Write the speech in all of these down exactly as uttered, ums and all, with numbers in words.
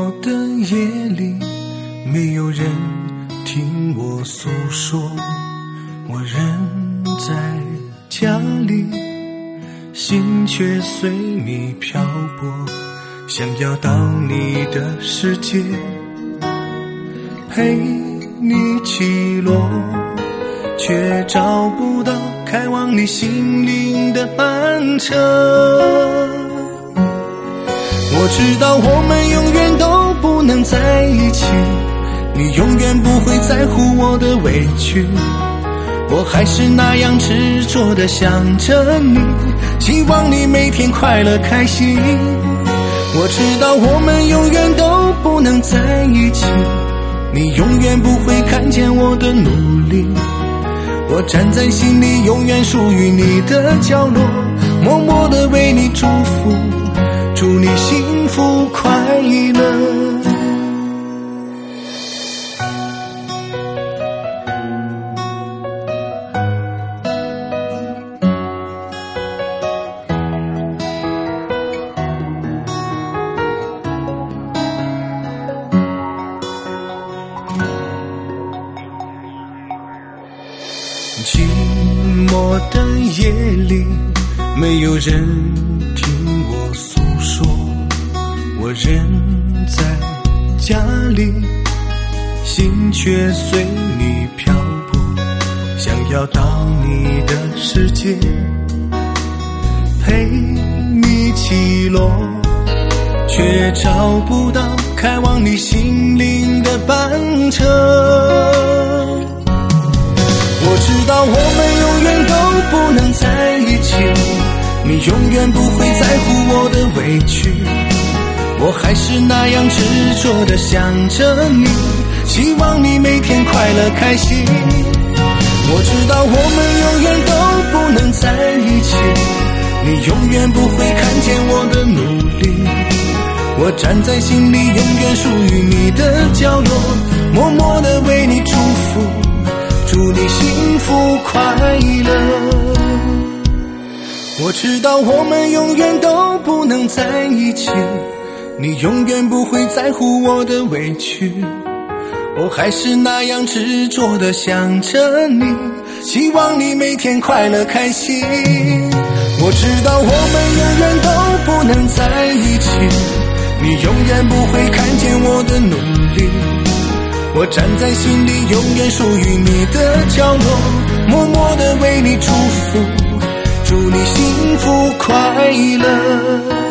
寞的夜里，没有人听我诉说，我人在家里，心却随你漂泊，想要到你的世界陪你起落，却找不到开往你心灵的班车。我知道我们永远都不能在一起，你永远不会在乎我的委屈，我还是那样执着地想着你，希望你每天快乐开心。我知道我们永远都不能在一起，你永远不会看见我的努力，我站在心里永远属于你的角落，默默地为你祝福，祝你幸福快乐。寂寞的夜里，没有人听我诉说，我人在家里，心却随你漂泊，想要到你的世界陪你起落，却找不到开往你心灵的班车。我知道我们永远都不能在一起，你永远不会在乎我的委屈，我还是那样执着地想着你，希望你每天快乐开心。我知道我们永远都不能在一起，你永远不会看见我的努力，我站在心里永远属于你的角落，默默地为你祝福，祝你幸福快乐。我知道我们永远都不能在一起，你永远不会在乎我的委屈，我还是那样执着地想着你，希望你每天快乐开心。我知道我们永远都不能在一起，你永远不会看见我的努力，我站在心里永远属于你的角落，默默地为你祝福，祝你幸福快乐。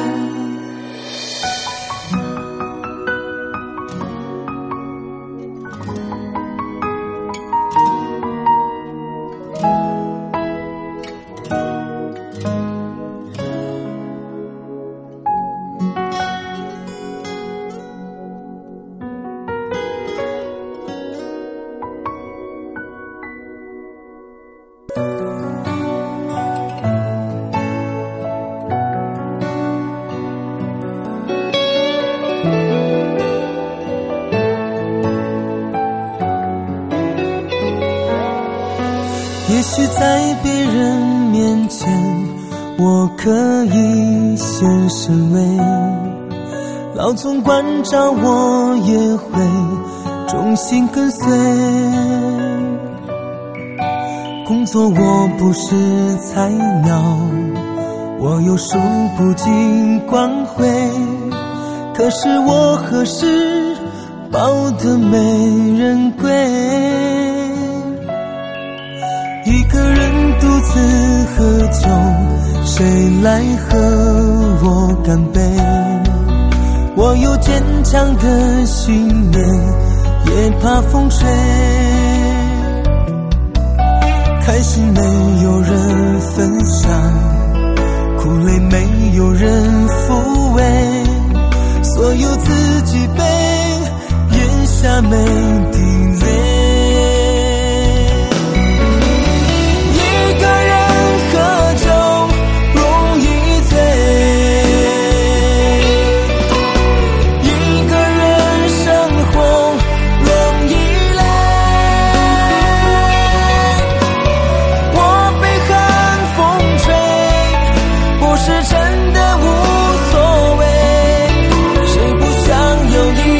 也许在别人面前我可以显身威，老总关照我也会忠心跟随，工作我不是菜鸟，我有数不尽光辉，可是我何时抱得美人归，一个人独自喝酒，谁来和我干杯，我有坚强的信念，也怕风吹，开心没有人分享，苦累没有人抚慰，所有自己背，咽下每滴泪， 是真的无所谓，谁不想有一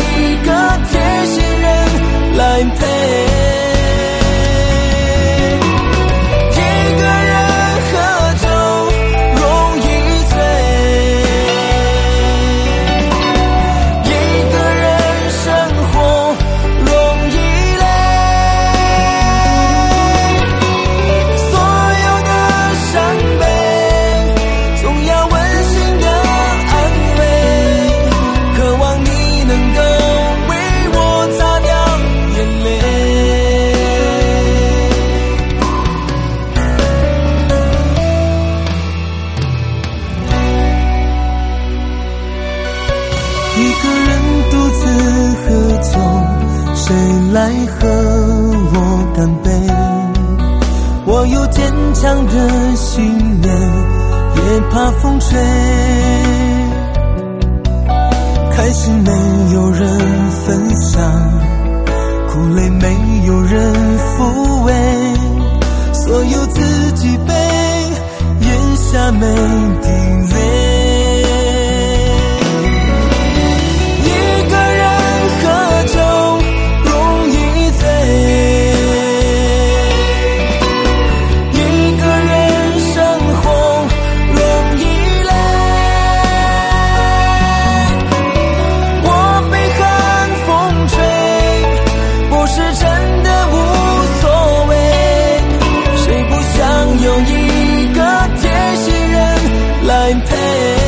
人独自喝酒，谁来和我干杯？我有坚强的信念，也怕风吹。开心没有人分享，苦累没有人抚慰，所有自己背，咽下没滴泪。一个人喝酒容易醉，一个人生活容易累。我被寒风吹，不是真的无所谓，谁不想有一个贴心人来陪。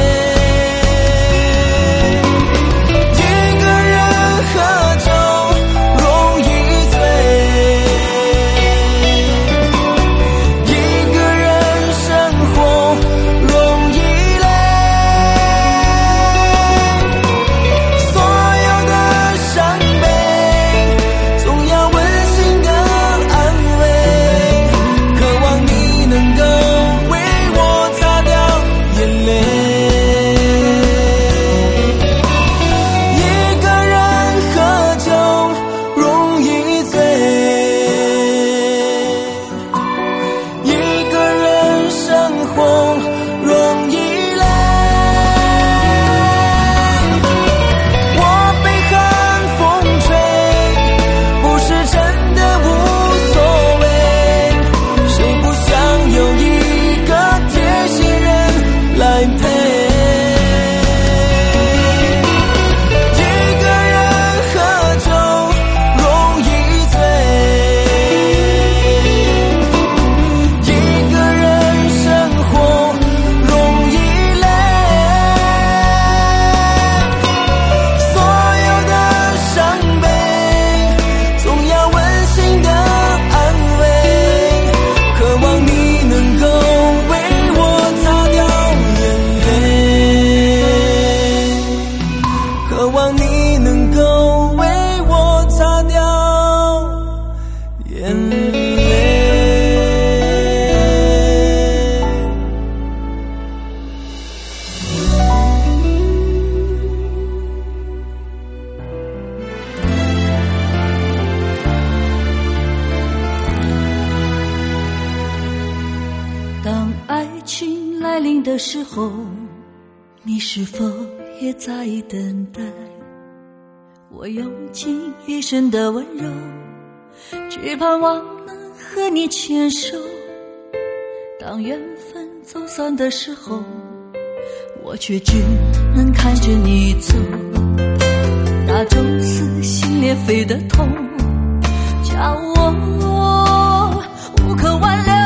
的时候，你是否也在等待？我用尽一生的温柔，只盼望能和你牵手。当缘分走散的时候，我却只能看着你走。那种撕心裂肺的痛，叫我无可挽留。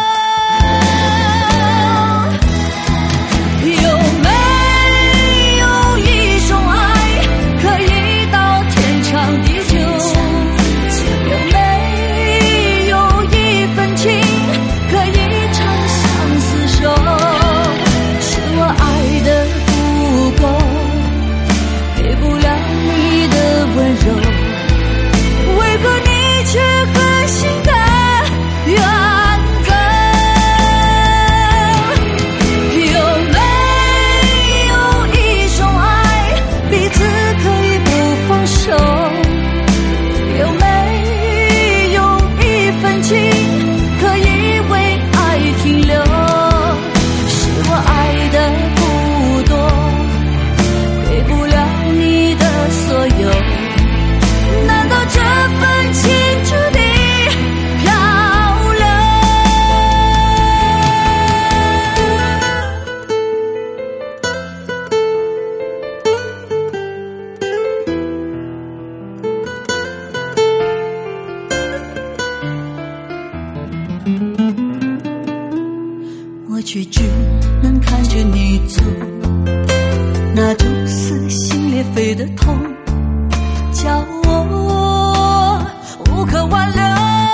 我却只能看着你走，那种撕心裂肺的痛，叫我无可挽留。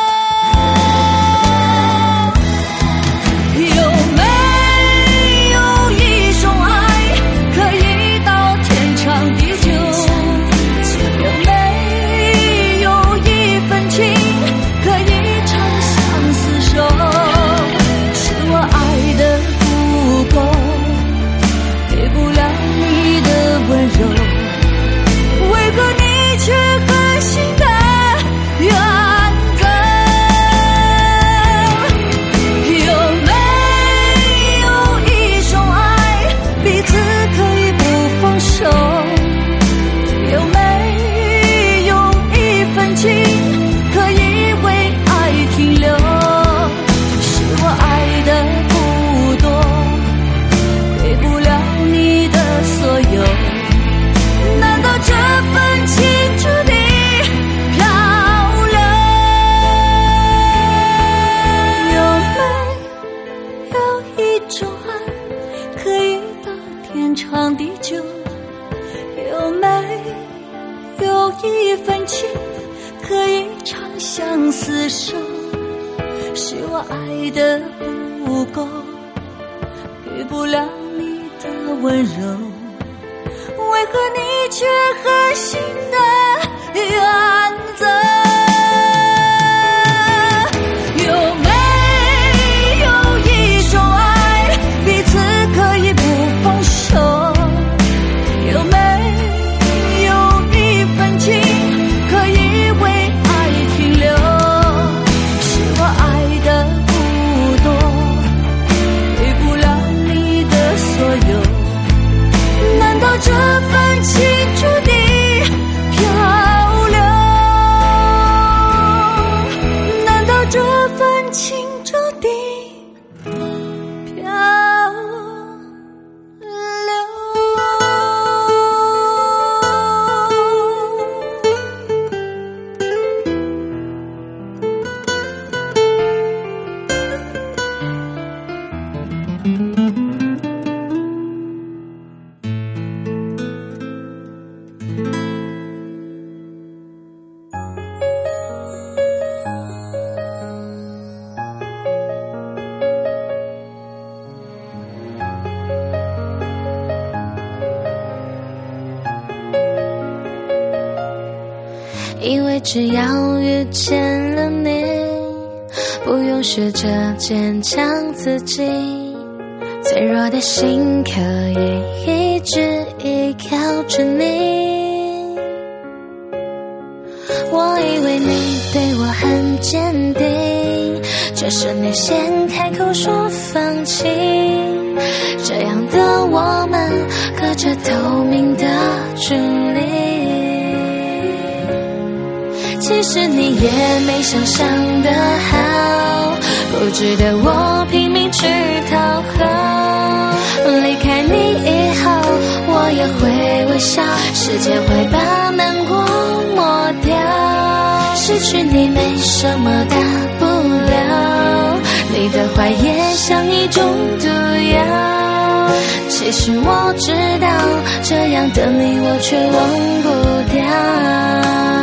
有没有一种爱，可以到天长地久？ 一份情，可以长相厮守。是我爱的不够，给不了你的温柔，为何你却狠心的远走？有没有一种爱，彼此可以不放手？有没有一份情，可以为爱停留？是我爱的不多，给不了你的所有，难道这份情注定漂流？难道这份情注定漂流？ 因为只要遇见了你，不用学着坚强自己，脆弱的心可以一直依靠着你。我以为你对我很坚定，却是你先开口说放弃，这样的我们隔着透明的距离。其实你也没想象的好，不值得我拼命去讨好。离开你以后，我也会微笑，时间会把难过抹掉。失去你没什么大不了，你的坏也像一种毒药。其实我知道，这样的你我却忘不掉。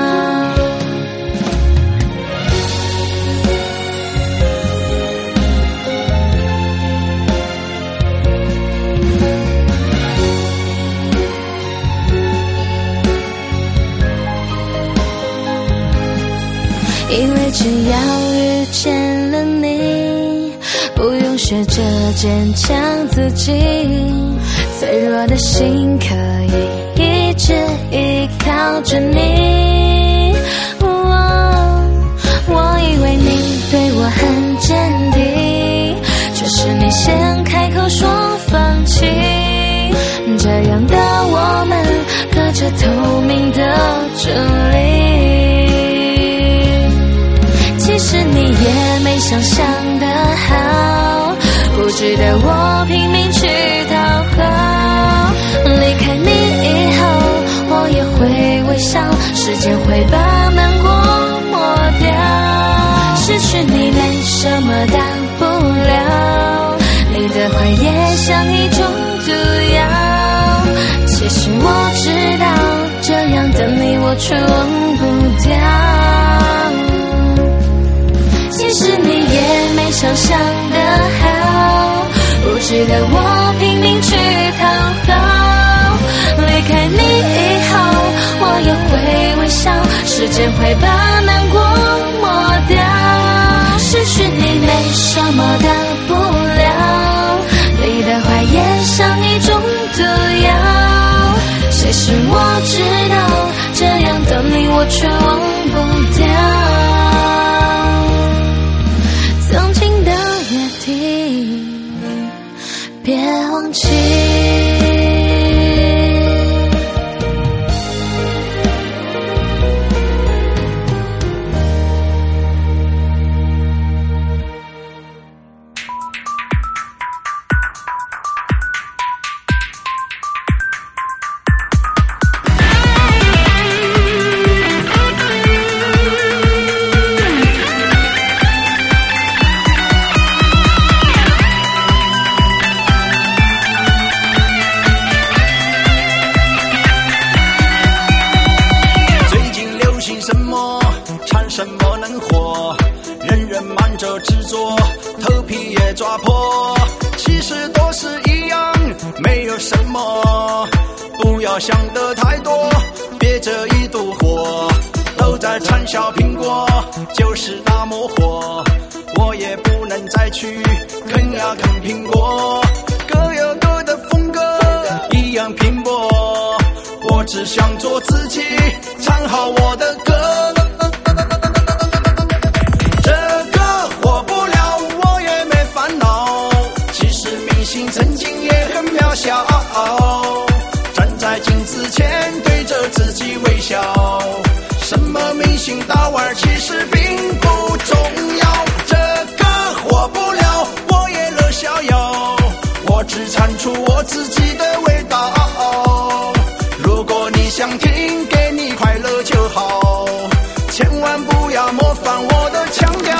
因为只要遇见了你，不用学着坚强自己，脆弱的心可以一直依靠着你。哦，我以为你对我很坚定，却是你先开口说放弃，这样的我们隔着透明的距离。其实你也没想象的好，不值得我拼命去讨好。离开你以后，我也会微笑，时间会把难过抹掉。失去你没什么大不了，你的坏也像一种毒药。其实我知道，这样的你我却忘不掉。其实你也没想象的好，不值得我拼命去讨好。离开你以后，我也会微笑，时间会把难过抹掉。失去你没什么大不了，你的坏也像一种毒药。其实我知道，这样的你我却忘不掉。曾经的约定，别忘记。 要想得太多，别这一肚火，都在馋小苹果，就是那么火，我也不能再去啃呀啃苹果，各有各的风格，一样拼搏，我只想做自己，唱好我的歌。这个火不了，我也没烦恼，其实明星曾经也很渺小，站在镜子前对着自己微笑，什么明星大腕其实并不重要。这个火不了，我也乐逍遥，我只产出我自己的味道，如果你想听，给你快乐就好，千万不要模仿我的腔调。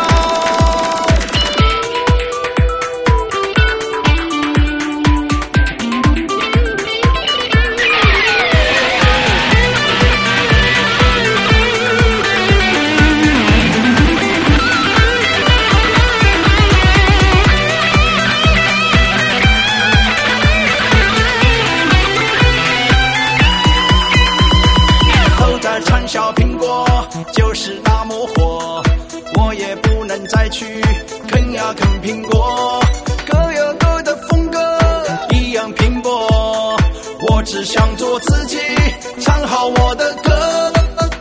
馋小苹果就是那么火，我也不能再去啃呀啃苹果，各有各的风格，一样拼搏，我只想做自己，唱好我的歌。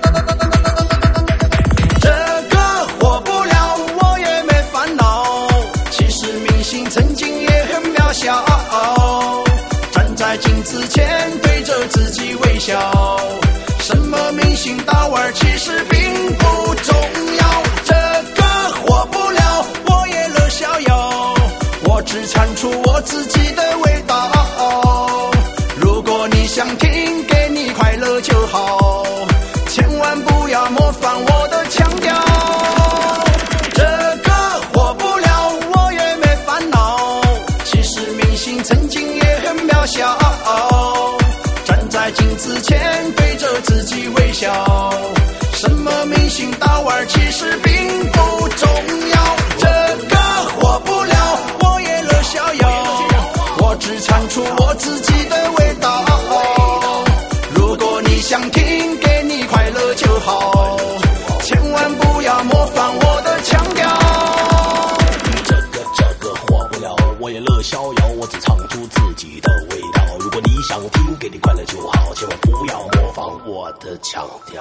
这个火不了，我也没烦恼，其实明星曾经也很渺小，站在镜子前对着自己微笑，什么明星大腕其实并不重要。这个火不了，我也乐逍遥，我只产出我自己的味道，如果你想听，给你快乐就好，千万不要模仿我的腔调。这个火不了，我也没烦恼，其实明星曾经也很渺小，站在镜子前对着自己微笑，什么明星大腕其实并不重要。这个火不了，我也乐逍遥，我只产出我自己的味道，如果你想听，给你快乐就好，千万不要模仿我的腔调。 这个这个火不了，我也乐逍遥，我只唱出自己的味道，如果你想听，给你快乐就好，千万不要模仿我的腔调。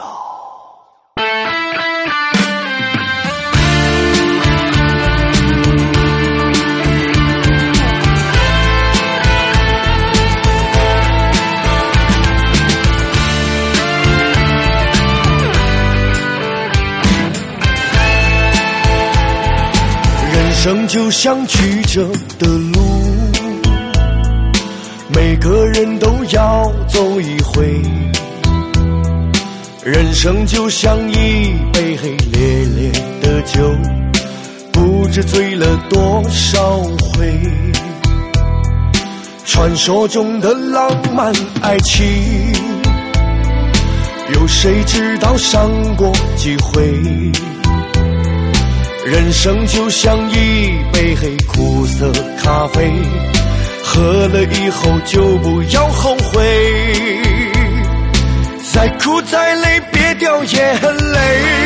人生就像曲折的路，每个人都要走一回，人生就像一杯黑烈烈的酒，不知醉了多少回。传说中的浪漫爱情，有谁知道伤过几回？人生就像一杯黑苦涩咖啡，喝了以后就不要后悔，再苦再累别掉眼泪，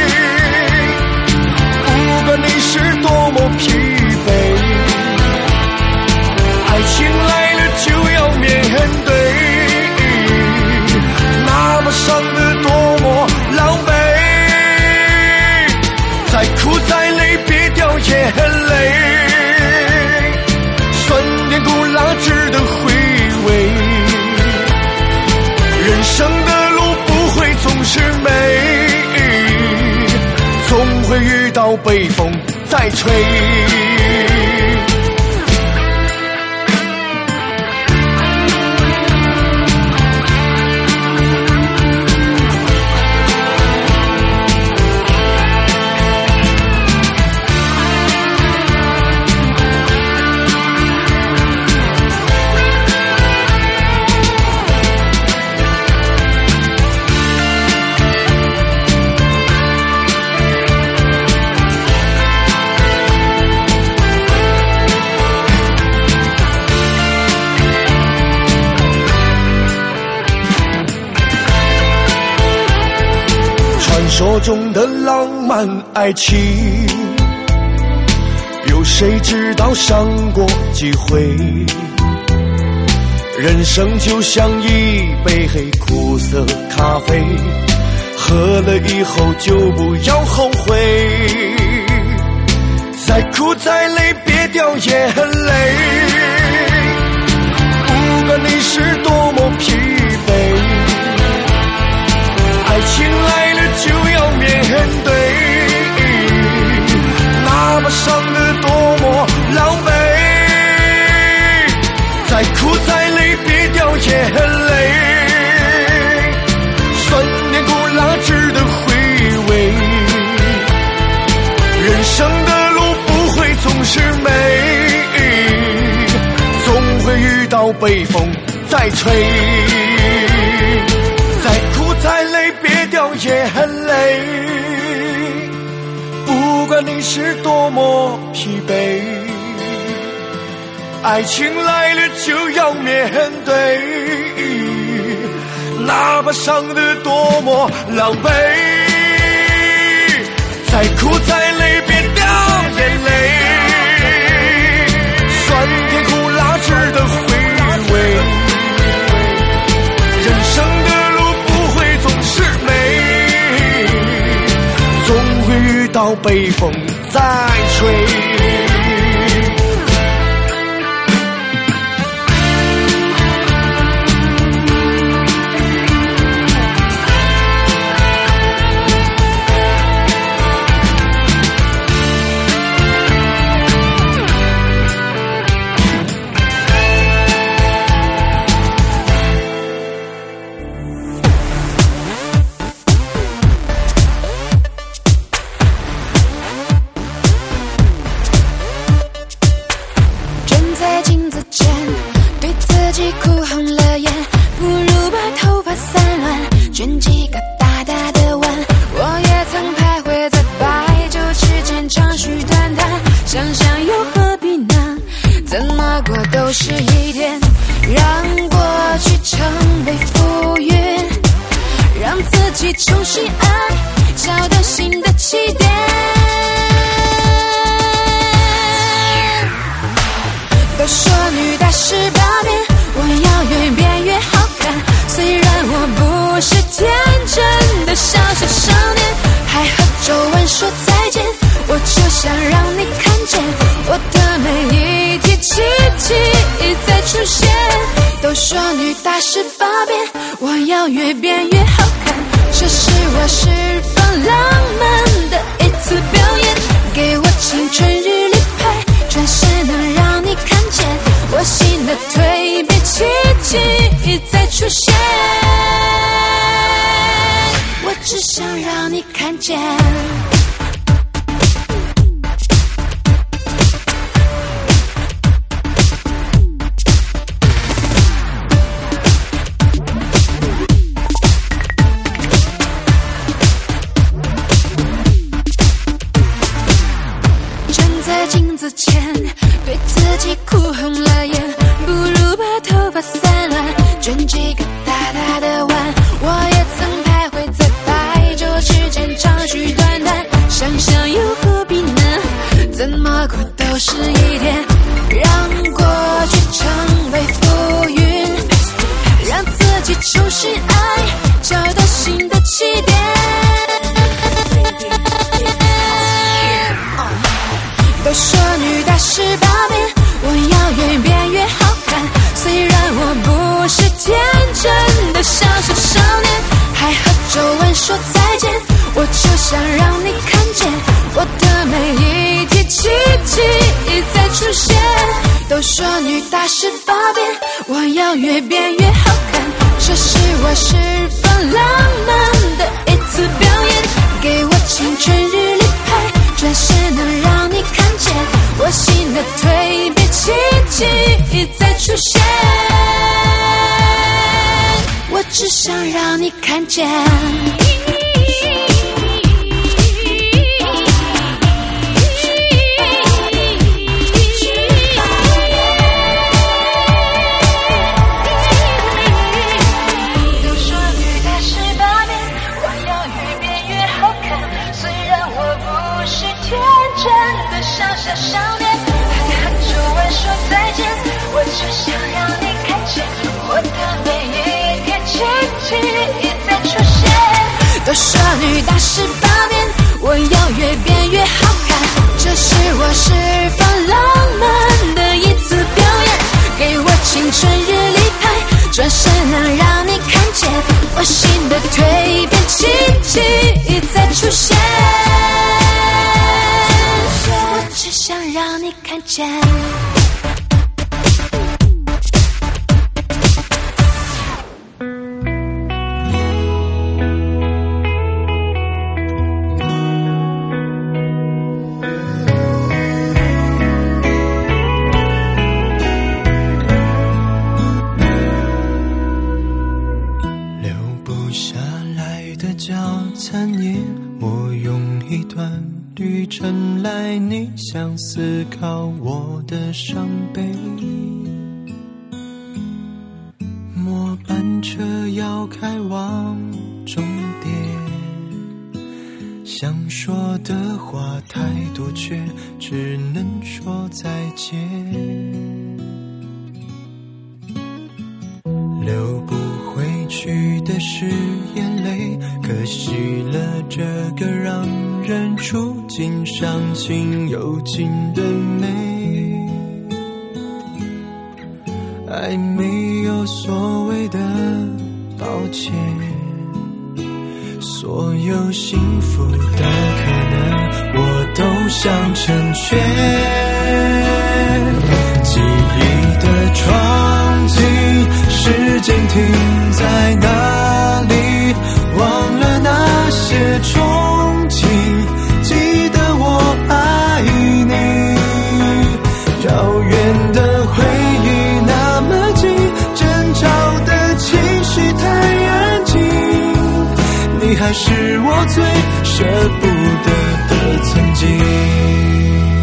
不管你是多么疲惫，爱情来了就要面对，那么伤得多么狼狈，再苦再累别掉眼泪，酸甜苦辣值得回味，人生的路不会总是美，总会遇到北风再吹。 说中的浪漫爱情，有谁知道伤过几回？人生就像一杯黑苦涩咖啡，喝了以后就不要后悔。再苦再累别掉眼泪，不管你是多么疲惫，爱情来了就要面对，哪怕伤得多么狼狈。再苦再累别掉眼泪，酸甜苦辣值得回味。人生的路不会总是美，总会遇到北风再吹。再苦再累别掉眼泪，不管你是多么疲惫，爱情来了就要面对，哪怕伤得多么狼狈。再苦再累别掉眼泪，酸甜苦辣值得回味。人生的路不会总是美，总会遇到北风再吹。 越好的上面，还喊着吻说再见。我只想让你看见，我的每一天奇迹一再出现。都说女大十八变，我要越变越好看，这是我十分浪漫的一次表演。给我青春日历牌，转身能让你看见我新的蜕变奇迹一再出现。我只想让你看见。 想思考我的伤悲，末班车要开往终点，想说的话太多，却只能说再见。流不回去的是眼泪，可惜了这个让人触景伤情有情的美。爱没有所谓的抱歉，所有幸福的可能我都想成全。记忆的窗景，时间停在哪里？忘了那些憧憬，记得我爱你。遥远的回忆那么近，争吵的情绪太安静，你还是我最舍不得的曾经。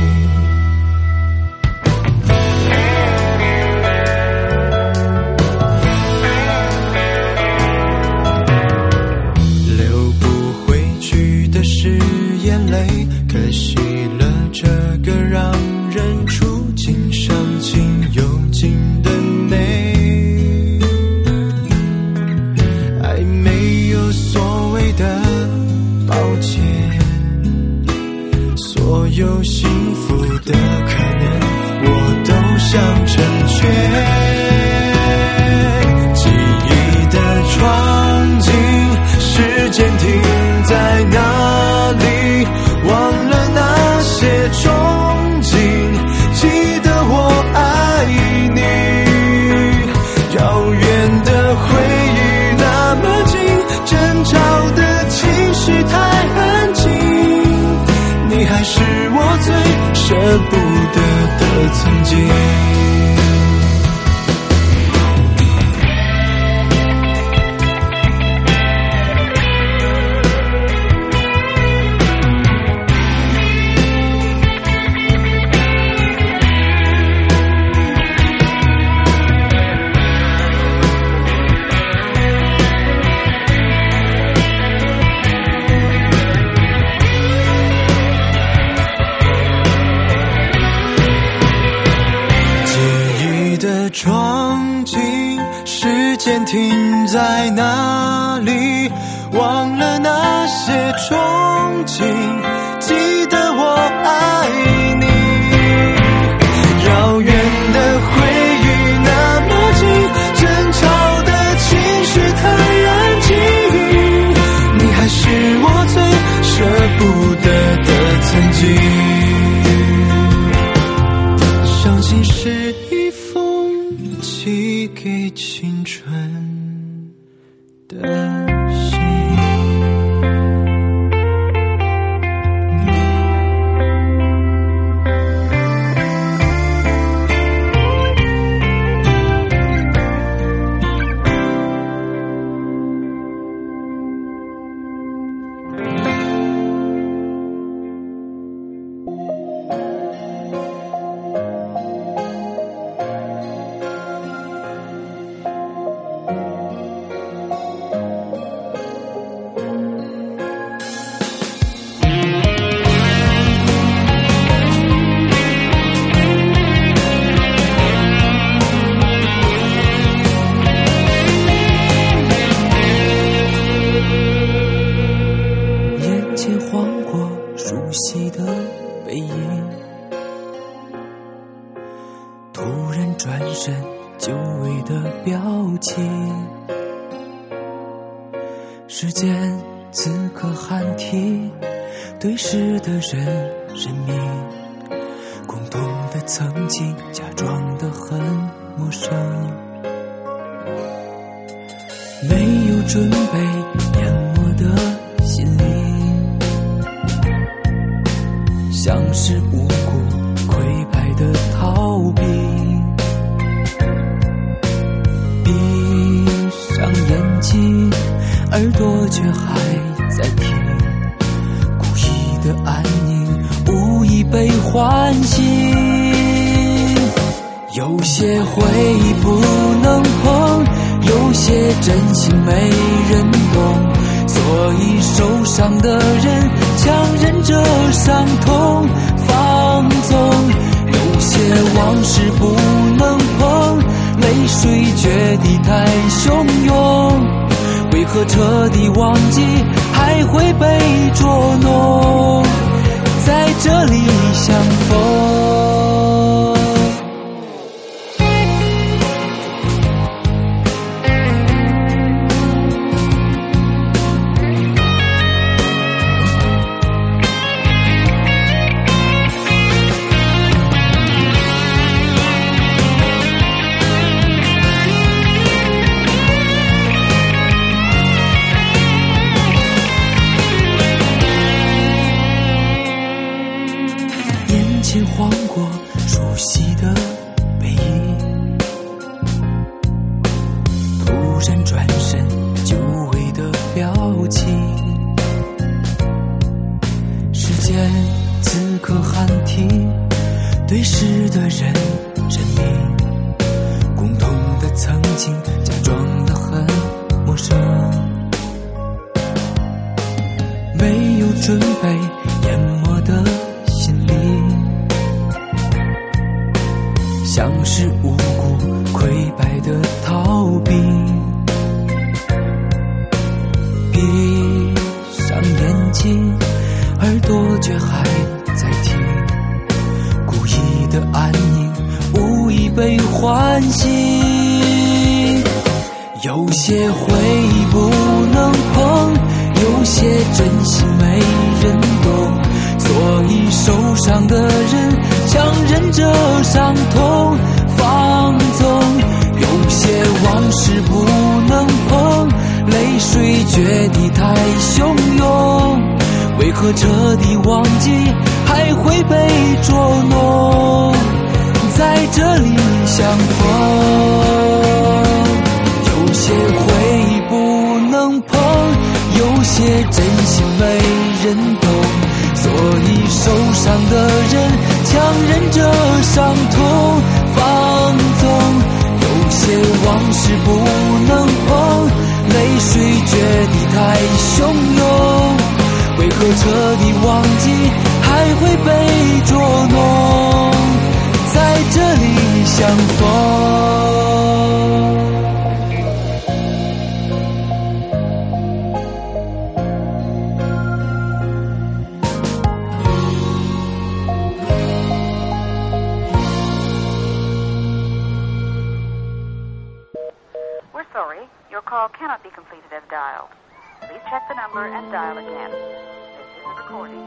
可惜了这个让人触景伤情有情的美。爱没有所谓的抱歉，所有幸福的可能我都想成全。记忆的窗景，时间停在哪里？忘了那些憧憬，记得我爱你。遥远的回忆那么近，争吵的情绪太安静，你还是我最舍不得的曾经。窗景，时间停在哪里？忘了那些憧憬，记得我爱你。遥远的回忆那么近，争吵的情绪太安静，你还是我最舍不得的曾经。相信是一封寄给青春的信。 表情。时间此刻喊停，对视的人人名，共同的曾经假装得很陌生，没有准备淹没的心灵，像是无辜溃败的逃避，闭上眼睛，耳朵却还在听，故意的安宁无意被唤醒，有些回忆不能碰，有些真心没人懂，所以受伤的人强忍着伤痛放纵，有些往事不能碰，泪水决堤太汹涌，为何彻底忘记还会被捉弄，在这里相逢。晃过熟悉的背影，突然转身久违的表情，时间此刻喊停，对视的人人名，共同的曾经假装得很陌生，没有准备淹没的心灵，像是无辜溃败的逃避，闭上眼睛，耳朵却还在听，故意的安宁无意被唤醒，有些回忆不能碰，有些真心没人懂，所以受伤的人强忍着伤痛放纵，有些往事不能碰，泪水决堤太汹涌，为何彻底忘记还会被捉弄，在这里相逢。有些回忆不能碰，有些真心没人懂，所以受伤的人强忍着伤痛放纵，有些往事不能碰，泪水决堤太汹涌，为何彻底忘记还会被捉弄，在这里相逢。 Sorry, your call cannot be completed as dialed. Please check the number and dial again. This is a recording.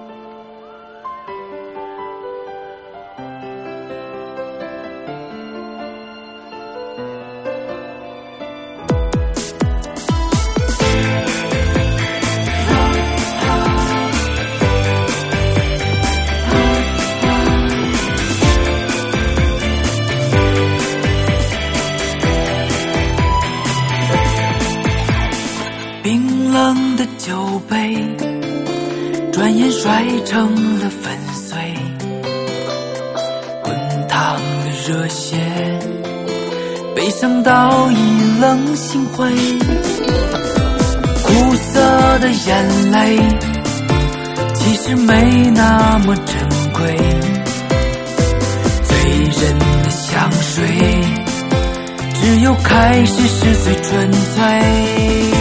冰冷的酒杯转眼摔成了粉碎，滚烫的热血被伤到已冷心灰，苦涩的眼泪其实没那么珍贵，醉人的香水只有开始时最纯粹，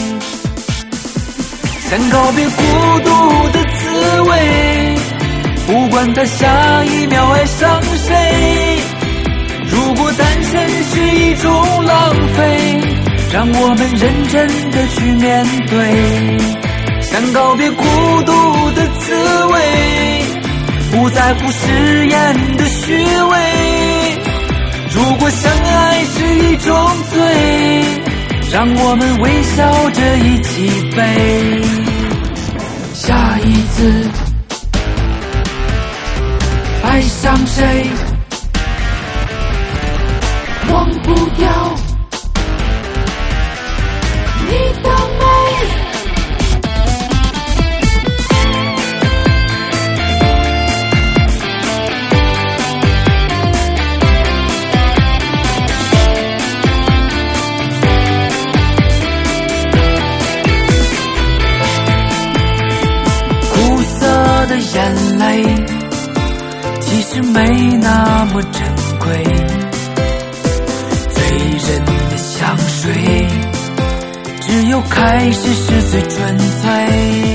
想告别孤独的滋味，不管他下一秒爱上谁，如如果单身是一种浪费，让我们认真的去面对，想告别孤独的滋味，不在乎誓言的虚伪。如果相爱是一种罪，让我们微笑着一起背。下一次爱上谁，忘不掉你的美。苦涩的眼泪其实没那么珍贵，醉人的香水只有开始时最纯粹，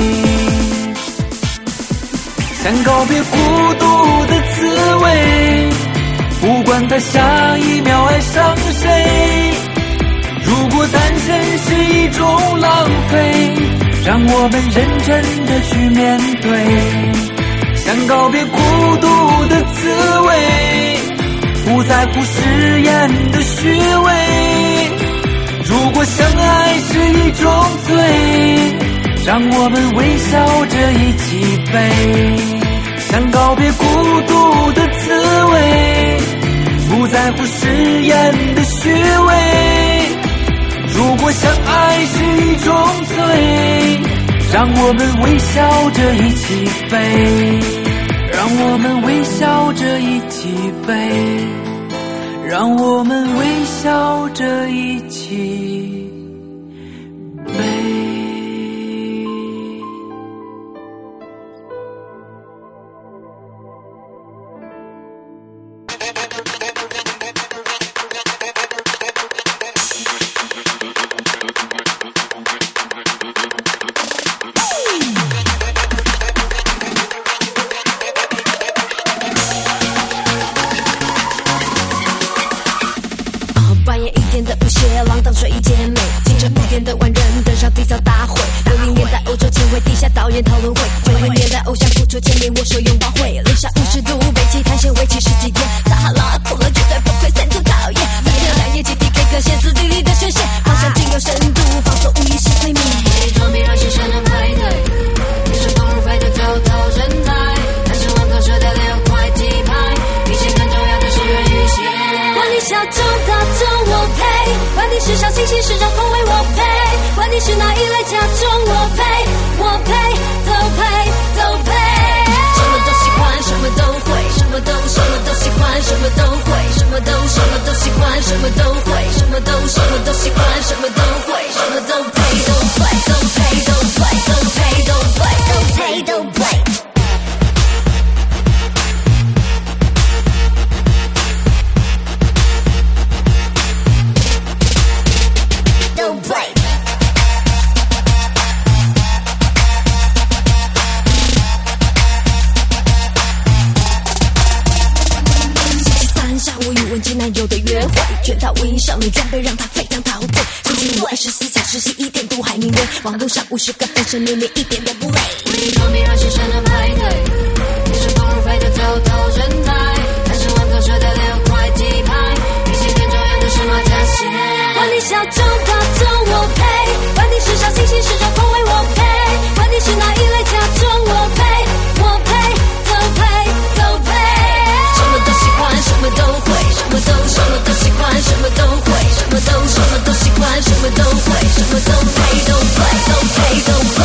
想告别孤独的滋味，不管他下一秒爱上谁。如果单身是一种浪费，让我们认真的去面对，想告别孤独的滋味，不在乎誓言的虚伪。如果相爱是一种罪，让我们微笑着一起背，想告别孤独的滋味，不在乎誓言的虚伪。如果相爱是一种罪，让我们微笑着一起背，让我们微笑着一起背，让我们微笑着一起背。 浪荡睡一间美，清晨五点的万人登上缔造大会。六零年代欧洲前卫地下导演讨论会，九零年代偶像付出签名握手拥抱会，零下五十度北极探险为期十几天，撒哈拉酷了绝对不愧三种讨厌，三天两夜集体 K 歌歇斯底里的宣泄，方向仅有深度，放松无意识催眠。一装逼让新生人排队，你是公路飞的头头人才，但是网购射掉六块鸡排，比钱更重要的是人与线。管你小众大众我配，管你是小清新市场风味我配，管你是哪一类假装我配，我配都配都配，什么都喜欢什么都会，什么都什么都喜欢什么都会，什么都什么都喜欢什么都会，什么都什么都喜欢什么都会，什么都配都配都配都配都配都配都配都配。前男友的约会，全套无印少女装备让她非常陶醉。星期五二十四小时十一点都还名为，网络上五十个单身年龄一点都不累。伪装逼让新生人排队，你是公路飞的头头人才，但是网购射掉六块鸡排，比钱更重要的是马甲线。管你小众大众我配，管你是小清新市场风味我配，管你是哪一类假装我配，我配都配都配，什么都喜欢什么都会，什么都什么都喜欢什么都会，什么都什么都喜欢什么都会，什么都配都配都配都配。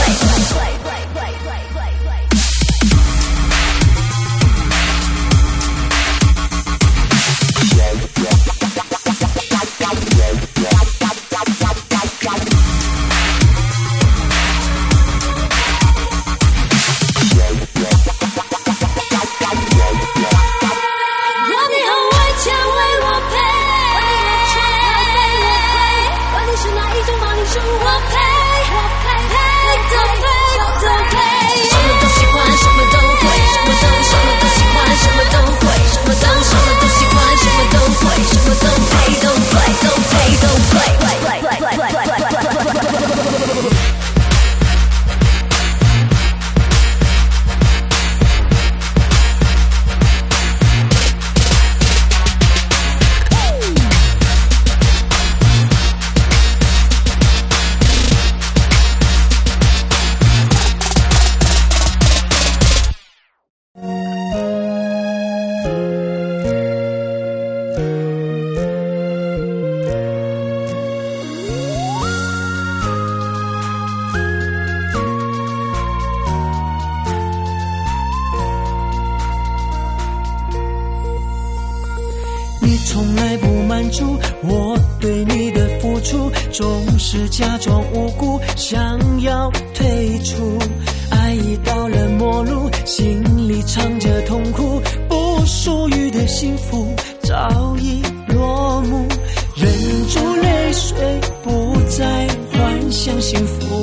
从来不满足我对你的付出，总是假装无辜，想要退出。爱已到了末路，心里藏着痛苦，不属于的幸福早已落幕，忍住泪水，不再幻想幸福。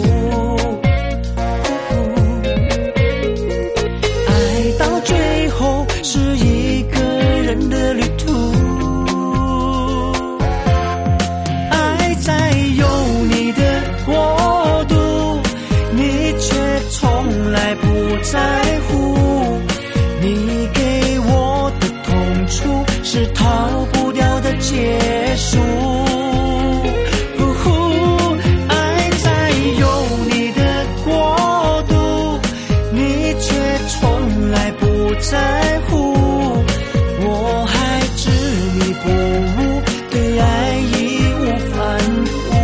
爱到最后是一个人的旅途，爱在有你的国度，你却从来不在乎。你给我的痛楚是逃不掉的结束。爱在有你的国度，你却从来不在乎。我还执迷不悟，对爱义无反顾。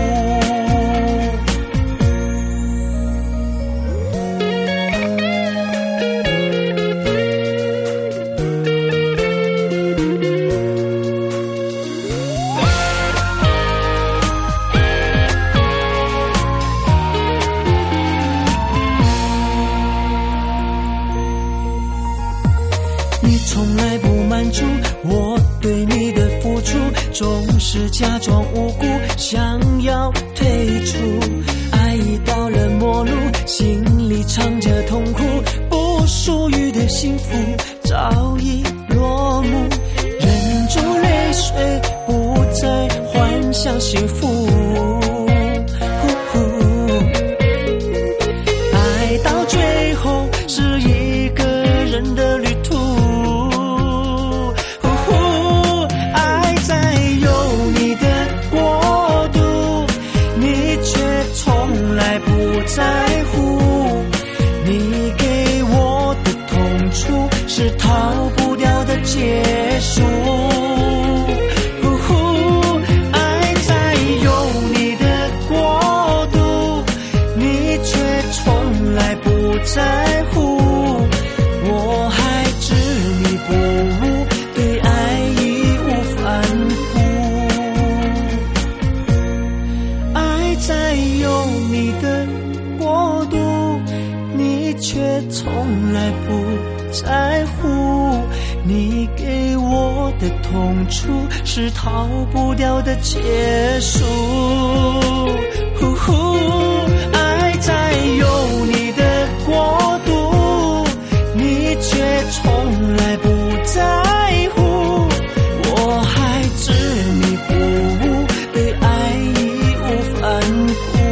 你从来不满足我对你的付出，总是假装无辜，想要退出。爱已到了末路，心里藏着痛苦，不属于的幸福早已落幕，忍住泪水，不再幻想幸福。爱到最后是一个人的旅途，爱在有你的国度，你却从来不在乎。你给我的痛楚是逃不掉的结束。爱在有你的国度，你却从来不在乎。我还执迷不悟，对爱义无反顾。爱在有你的国度，你却从来不在乎。你给我的痛楚是逃不掉的结束。爱在有你的国度，你却从来不在乎。我还执迷不悟，对爱义无反顾。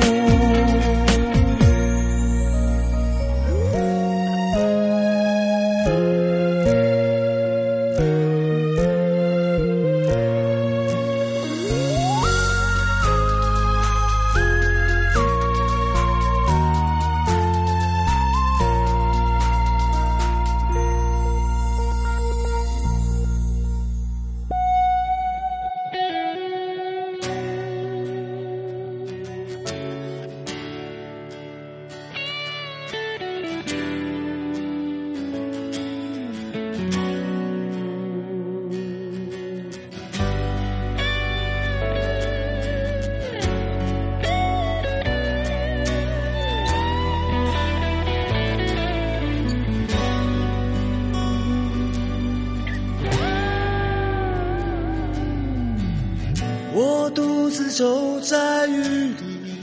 我独自走在雨里，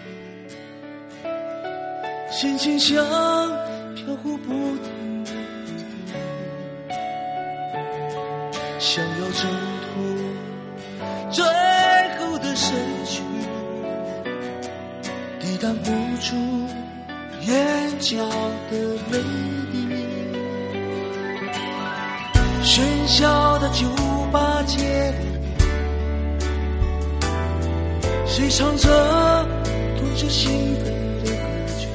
心情像飘忽不定的雨，想要挣脱最后的身躯，抵挡不住眼角的泪滴。喧嚣的酒吧街里，谁唱着痛彻心扉的歌曲？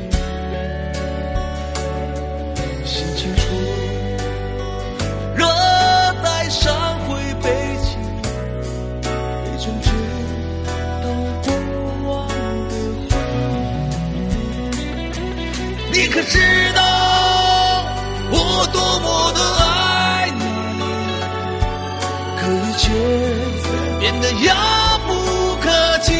心情处热带山会背起，被终结到过往的回忆。你可知道我多么的爱你？可以切变得遥不可及。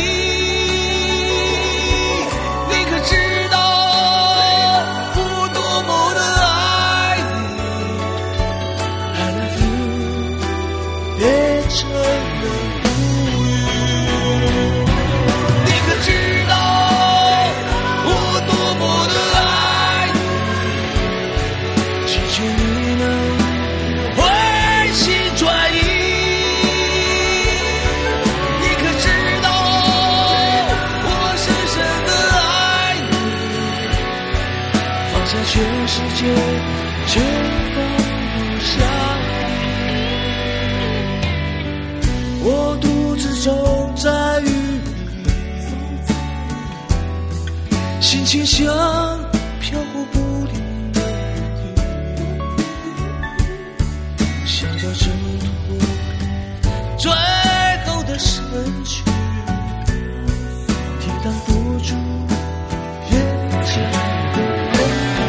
你可知道我多么的爱你 I love you 变成了无语。你可知道我多么的爱你，祈求你能回心转意。你可知道我深深的爱你，放下全世界，却放不下你。我独自走在雨里，心情像飘忽不定的雨滴，想要挣脱最后的身躯，抵挡不住眼角的泪。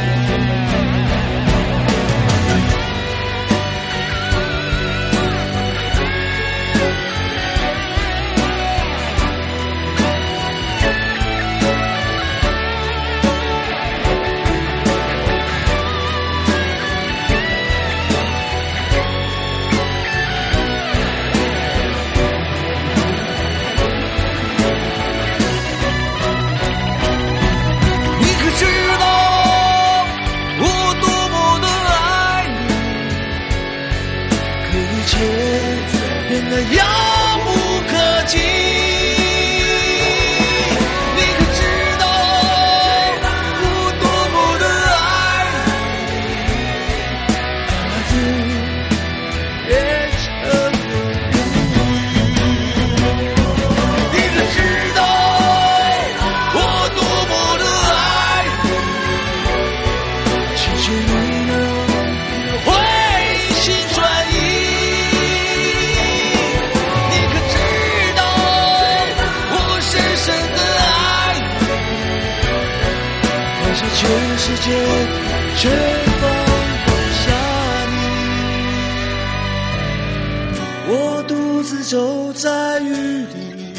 变得遥不可及。你可知道我多么的爱你，变成了无语。你可知道我多么的爱你，祈求你能回心转意。全世界却放不下你，我独自走在雨里，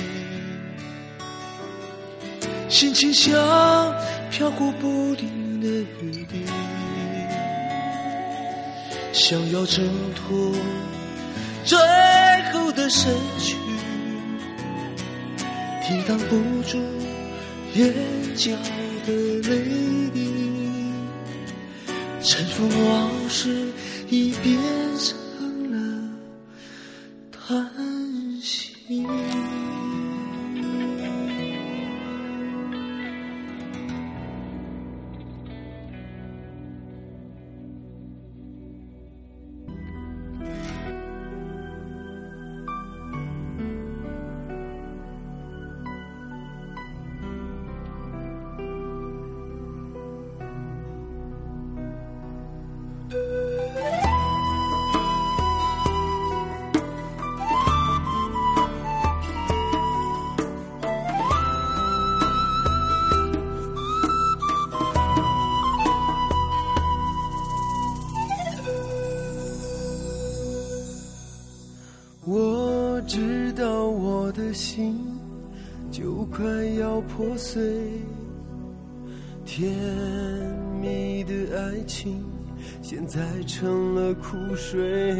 心情像飘忽不定的雨滴，想要挣脱最后的身躯，抵挡不住眼角的泪滴，尘封往事已变成了叹息。我知道我的心就快要破碎，甜蜜的爱情现在成了苦水，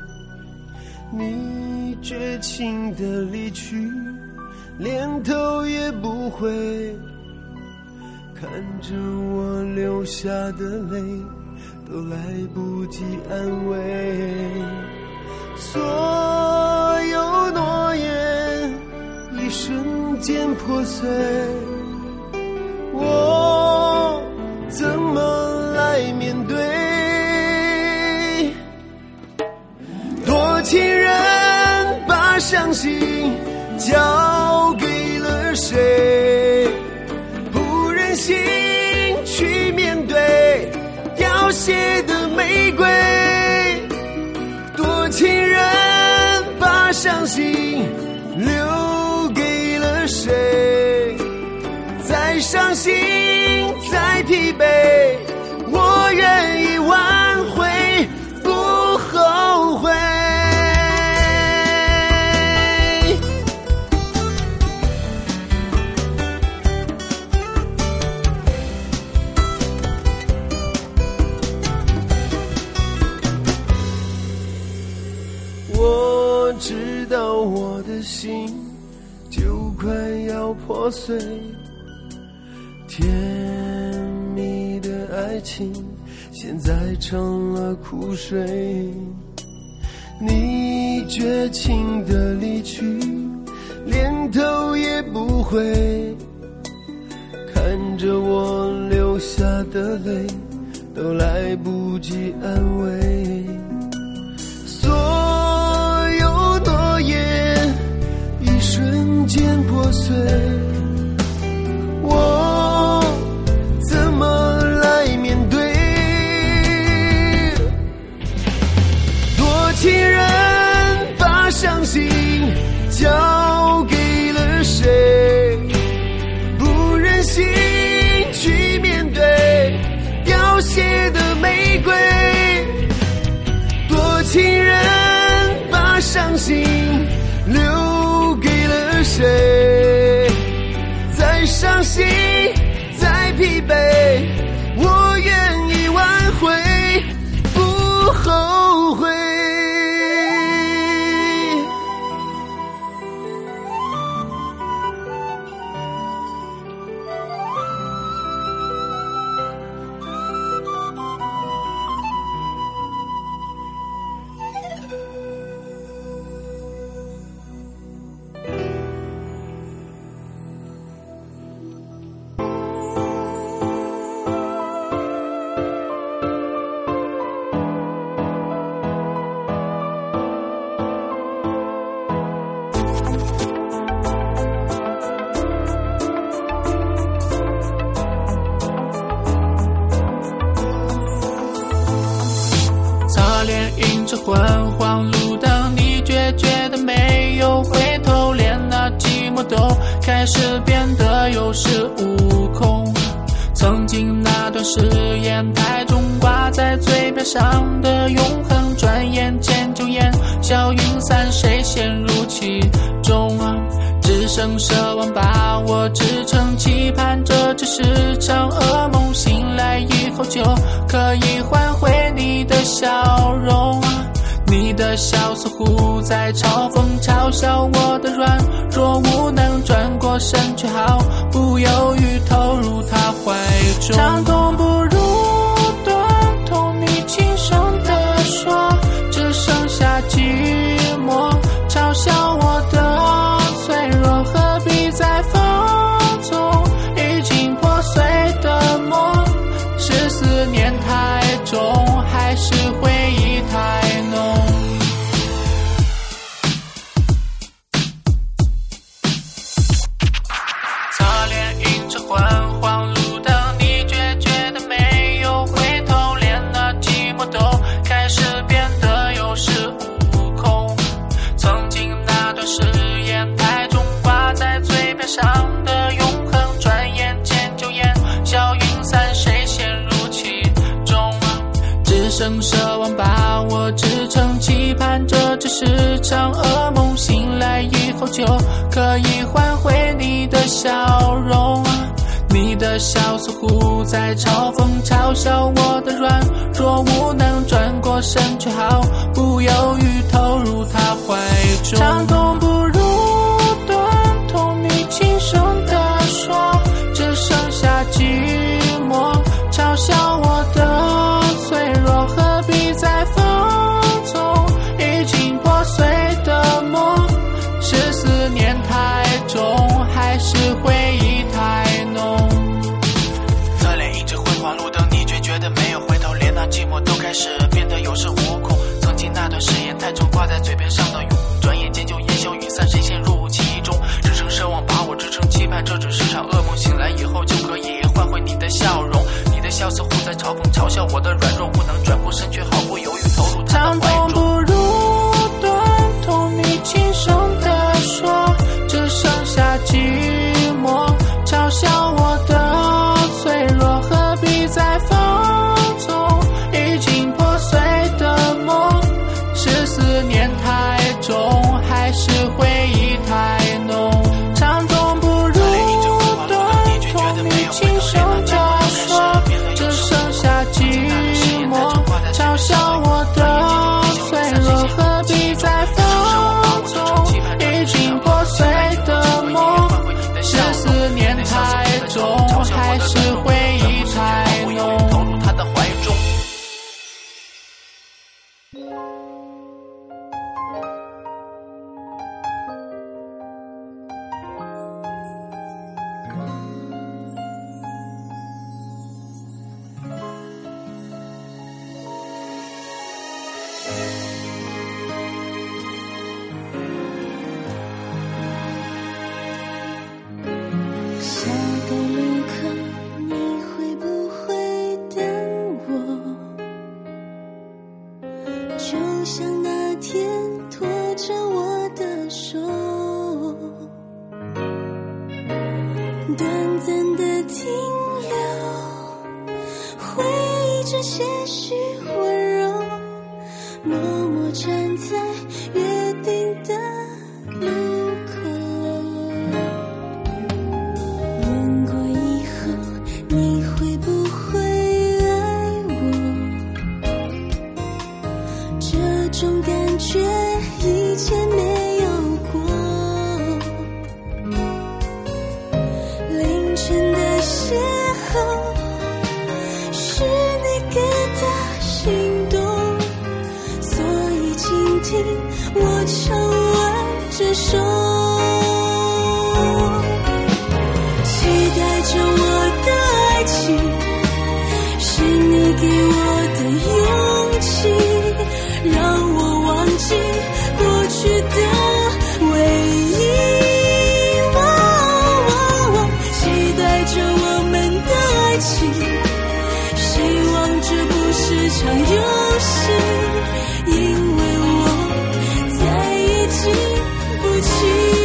你绝情的离去连头也不回，看着我流下的泪都来不及安慰，所有诺言一瞬间破碎，我怎么来面对？多情人把伤心交给了谁？不忍心去面对凋谢的玫瑰，多情人把伤心留给了谁？再伤心再疲惫，我愿意挽回，不后悔。 破碎，甜蜜的爱情现在成了苦水。你绝情的离去，连头也不回，看着我流下的泪，都来不及安慰。所有诺言一瞬间破碎，我怎么来面对？多情人把伤心交给了谁？不忍心去面对凋谢的玫瑰。多情人把伤心留给了谁？再伤心再疲惫，我愿意挽回，不后悔。 昏黄路灯，你决绝的没有回头，连那寂寞都开始变得有恃无恐。曾经那段誓言太重，挂在嘴边上的永恒，转眼间就烟消云散，谁陷入其中？只剩奢望把我支撑，期盼这只是场噩梦，醒来以后就可以换回你的笑容。你的笑似乎在嘲讽嘲笑我的软弱无能，转过身却毫不犹豫投入他怀中。长痛不如短痛，你轻声地说，只剩下寂寞，嘲笑我的脆弱，何必再放纵已经破碎的梦？是思念太重，还是回忆太浓？侧脸映着昏黄路灯，你决绝的没有回头，连那寂寞都开始变得有恃无恐。曾经那段誓言太重，挂在嘴边上的永恒，转眼间就烟消云散，谁陷入其中？只剩奢望把我支撑，期盼这只是场噩梦，醒来以后就可以换回你的笑容。你的笑似乎在嘲讽嘲笑我的软弱无能，转过身却毫不犹豫投入他怀中。长痛不如短痛，你轻声地说，只剩下寂寞，嘲笑我的脆弱，何必再放纵已经破碎的梦？是思念太重，还是回忆太浓？侧脸映着昏黄路灯，你决绝的没有回头，连那寂寞都开始变得有恃无恐。曾经那段誓言太重，挂在嘴边上的永恒，转眼间就烟消云散，谁陷入其中？只剩奢望把我支撑，期盼这只是场噩梦，醒来以后就可以换回你的笑容。你的笑似乎在嘲讽嘲笑我的软弱无能，转过身却毫不犹豫投入他的怀中。长痛不如短痛，你轻声地说，只剩下寂寞，嘲笑我的脆弱，何必再放纵已经破碎的梦？是思念太重，还是回忆太浓？长痛不如短痛，你轻声地说，只剩下寂寞，嘲笑我的脆弱，何必再放纵短暂的停留，回忆着些许温柔，默默站在约定的路口。问过以后你会不会爱我，这种感觉以前没有过。凌晨的邂逅是你给的心动，所以倾听我唱完这首，期待着我的爱情，是你给我的勇气，让我忘记过去的回忆。期待着我们的爱情，希望这不是场游戏，因为我再也记不起。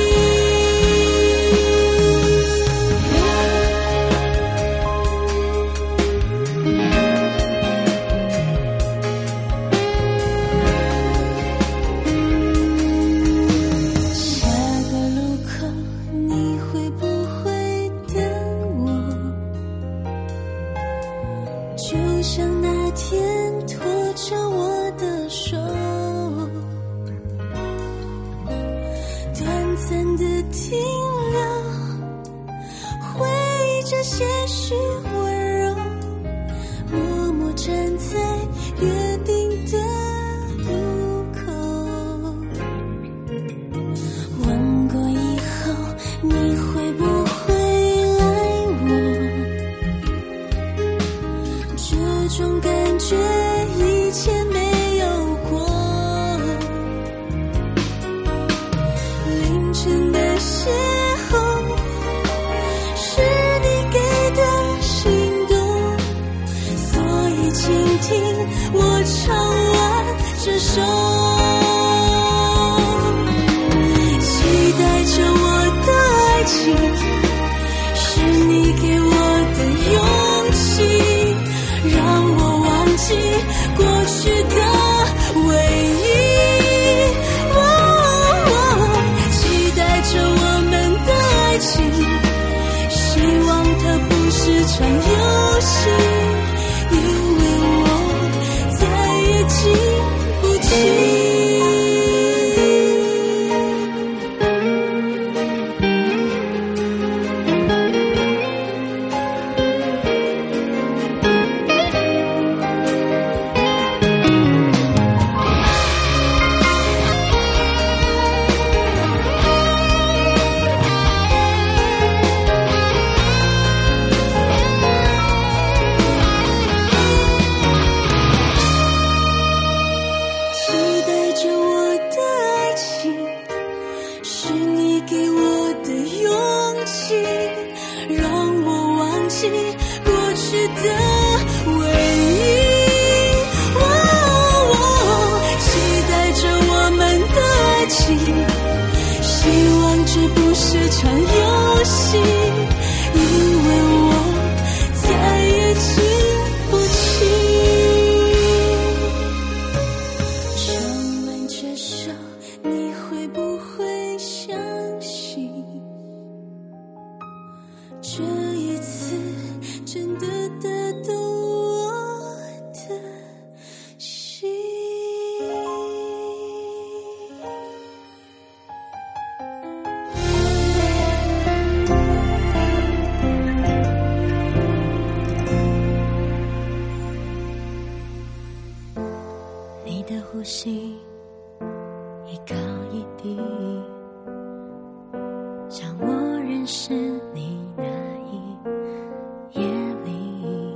呼吸一高一低，像我认识你那一夜里、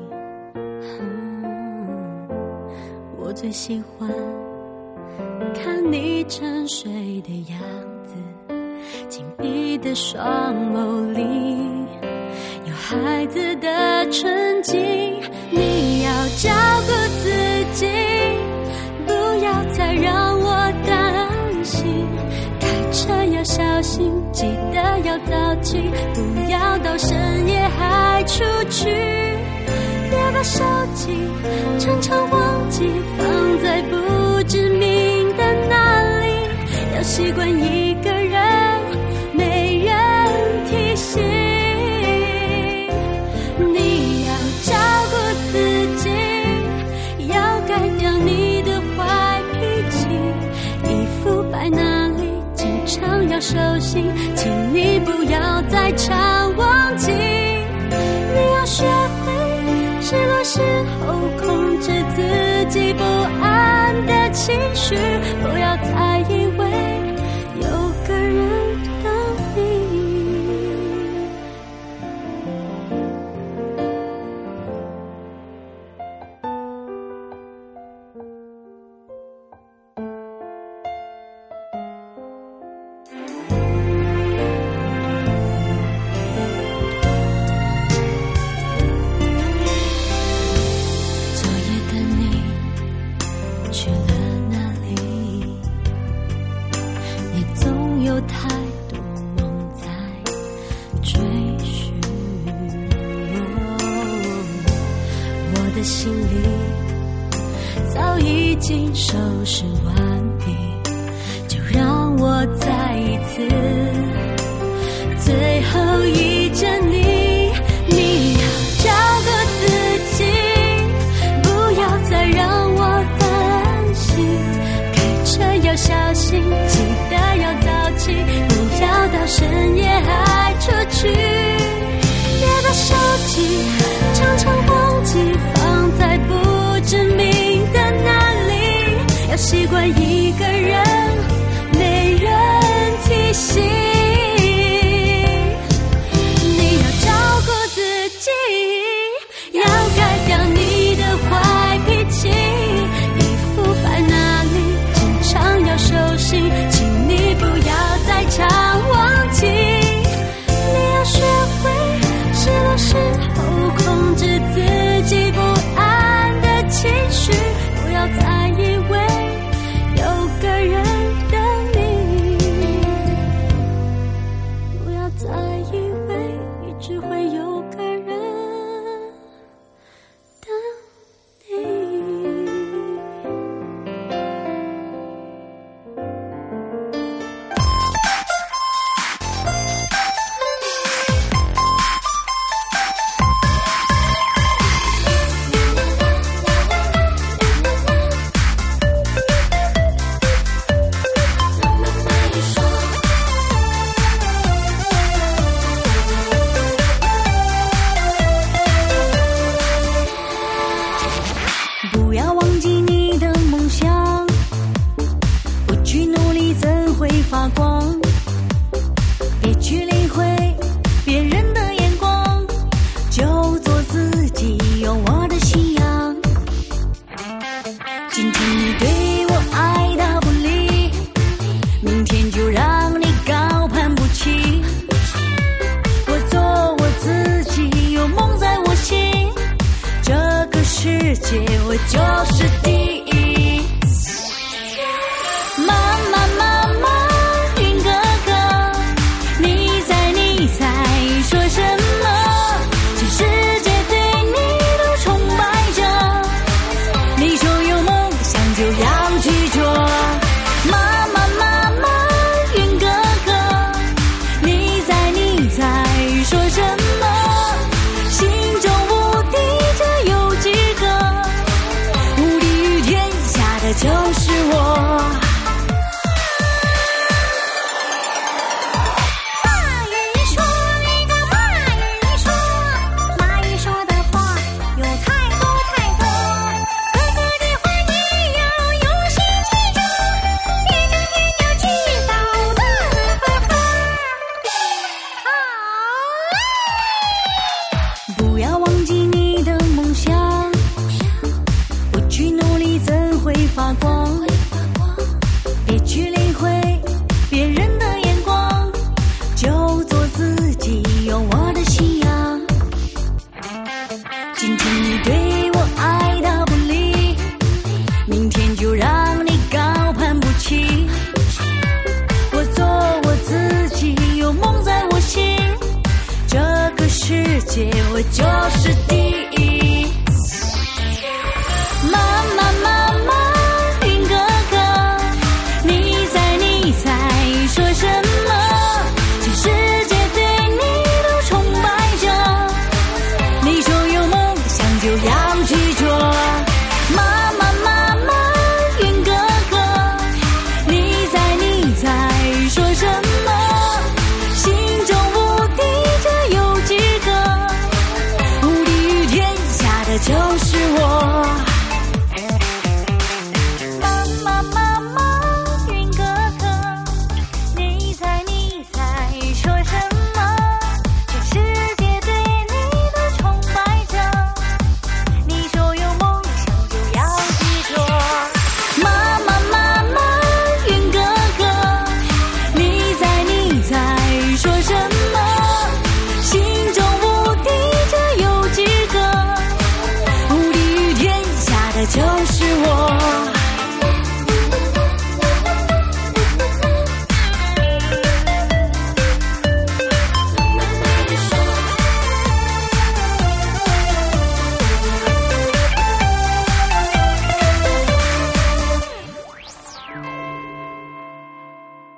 嗯、我最喜欢看你沉睡的样子，紧闭的双眸里有孩子的纯净，你要照顾自己，不要再让我担心，开车要小心，记得要早起，不要到到深夜还出去，别把手机常常忘记放在不知名的哪里，要习惯一个人没人提醒。你要照顾自己，要改掉你的坏脾气，衣服摆哪里经常要收心，请你不要再常忘记。你要学会失落时候控制自己不安的情绪，不要再以为有个人等你。太多梦在追寻，我的行李早已经收拾完毕，就让我再一次最后一整理。你要照顾自己，不要再让我担心，开车要小心，记得要早起，不要到深夜还出去，别把手机常常忘记放在不知名的哪里，要习惯一个人没人提醒。你要照顾自己，要改掉你的坏脾气，衣服摆哪里经常要收心，请你不要再常忘记。你要学会失落时候控制自己不安的情绪，不要再以为有个人等你，不要再以为一直会有个人等你。不要忘记你的梦想，不去努力怎会发光，别去理会别人的眼光，就做自己，有我的信仰。今天你对我爱答不理，明天就让你高攀不起，我做我自己，有梦在我心，这个世界我就是第一。妈妈妈妈云哥哥，你在你在说什么？全世界对你都崇拜着，你说有梦想就要去做。妈妈妈妈云哥哥，你在你在说什么？心中无敌这有几个？无敌于天下的就是我。马云说那个马云说，马云说的话有太多太多，哥哥的话你要用心记着，别整天就去捣蛋，呵呵。好，不要忘记你的梦想，不去努力怎会发光？